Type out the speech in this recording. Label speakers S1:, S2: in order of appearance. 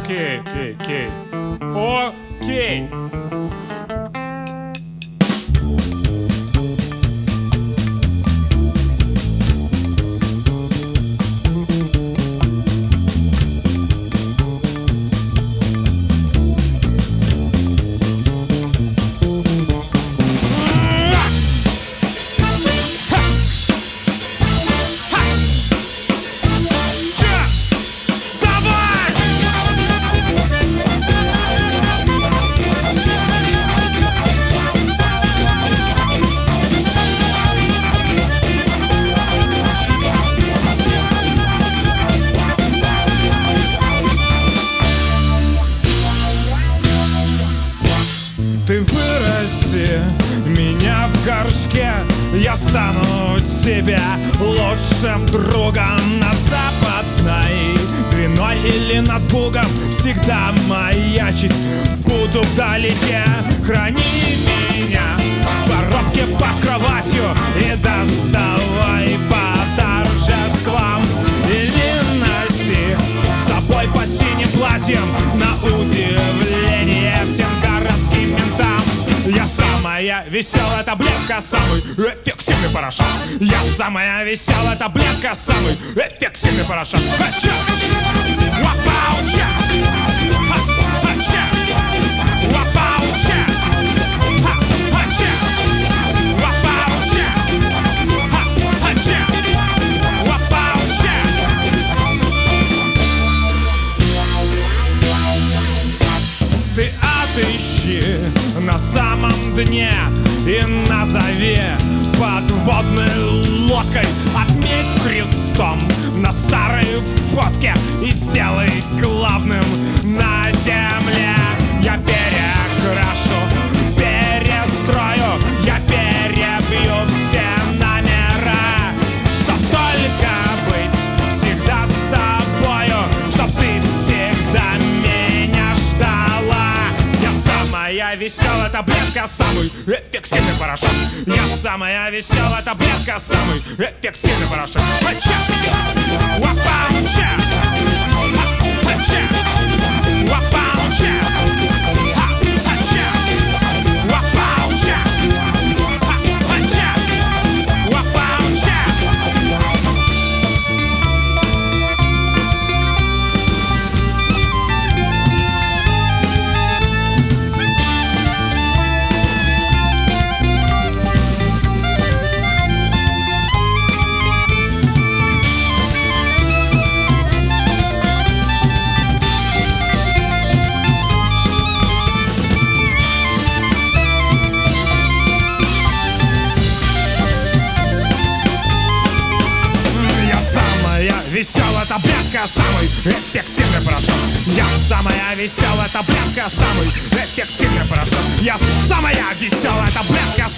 S1: Окей, окей, окей. Окей. Ты вырасти меня в горшке, я стану тебя лучшим другом. Над западной двиной или над Бугом всегда маячить буду вдалеке. Храни меня в коробке под кроватью и доставай по торжествам. Или носи с собой по синим платьям на удивление всем городским ментам. Я самая веселая таблетка, самый эффективный порошок. Я самая веселая таблетка, самый эффективный порошок. Ха-ча! Вапауча! Ха-ха-ча! Вапауча! Ха-ха-ча! Вапауча! Ха-ха-ча! Вапауча! Ты отыщи на самом дне и назови подводной лодкой. Отметь крестом на старой фотке и сделай главным на земле. Я перекрашу, перестрою, я перебью все номера, чтоб только быть всегда с тобою, чтоб ты всегда меня ждала. Я самая веселая таблетка, самый эффективный порошок. Я самая веселая таблетка, самый эффективный порошок. Ха-ча! Вапауча! Ха-ха-ча! Вапауча! Ха-ха-ча! Вапауча! Ха-ха-ча! Вапауча! Веселая таблетка, самый эффективный порошок. Я самая веселая таблетка, самый эффективный порошок. Я самая веселая таблетка,